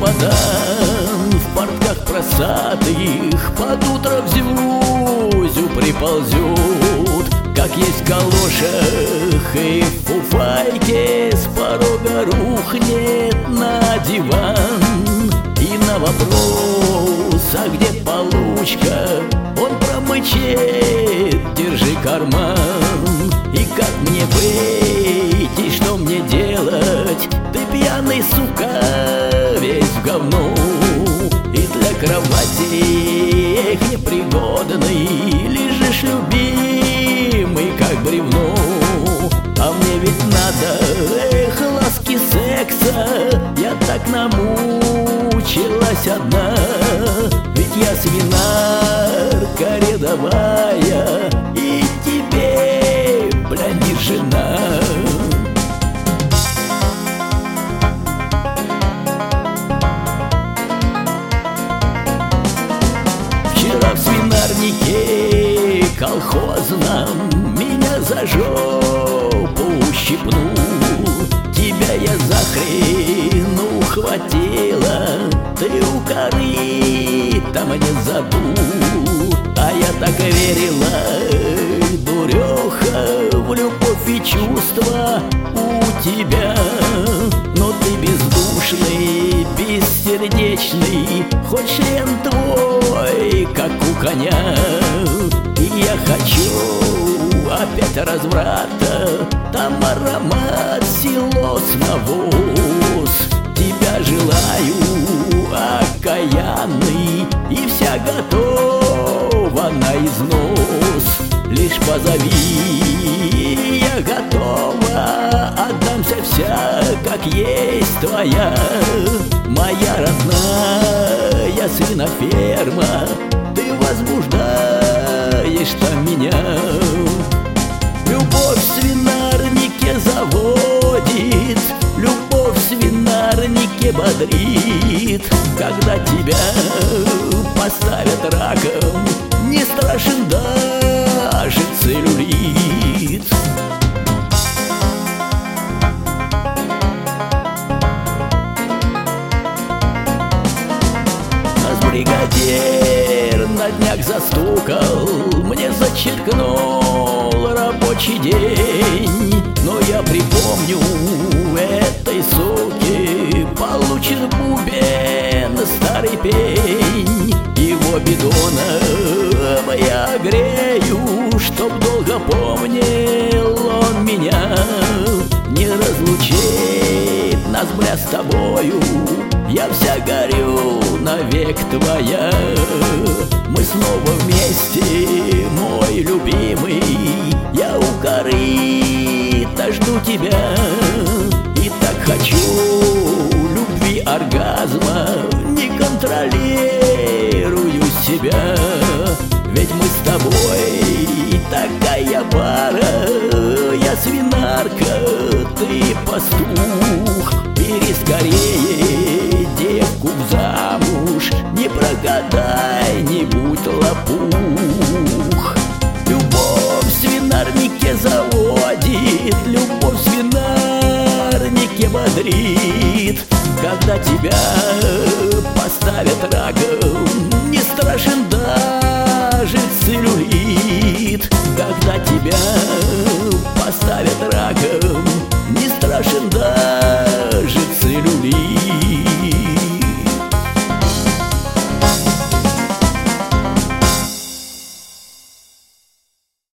чемодан в портках просатых под утро в Зюзю приползет, как есть в калошах и в фуфайке, с порога рухнет на диван. И на вопрос, а где получка, он промычит: держи карман. И как мне быть, и что мне делать? Ты пьяный, сука, весь в говно. И для кровати, эх, непригодный, лежишь, любимый, как бревно. А мне ведь надо, эх, ласки, секса. Я так намучилась одна. Ведь я свинарка рядовая, и тебе, бля, не жена. Вчера в свинарнике колхозном меня за жопу ущипнул. Тебя я за хрен ухватила, ты у корыта мне задул. А я так и верила, дуреха, в любовь и чувства у тебя. Но ты бездушный, бессердечный, хоть член твой, как у коня. И я хочу опять разврата, там аромат силос навоз. Тебя желаю, окаянный, и вся готова на износ. Лишь позови, я готова, отдамся вся, как есть твоя. Моя родная свиноферма, ты возбуждаешь там меня. Любовь в свинарнике заводит, любовь в свинарнике бодрит. Когда тебя поставят раком, не страшен даже целлюлит. Нас бригадир на днях застукал, мне зачеркнул рабочий день. Но я припомню, этой суке получен бубен старый пень. Его бидоном я грею, чтоб долго помнил он меня. Не разлучит нас, бля, с тобою, я вся горю, навек твоя. Мы снова вместе, мой любимый, я у корыта жду тебя. И так хочу любви, оргазма, не контролирую себя. Ведь мы с тобой такая пара, я свинарка, ты пастух. Бери скорее девку в замуж, не прогадай, не будь лопух. Любовь в свинарнике заводит, любовь в свинарнике бодрит. Когда тебя поставят раком, не страшен, да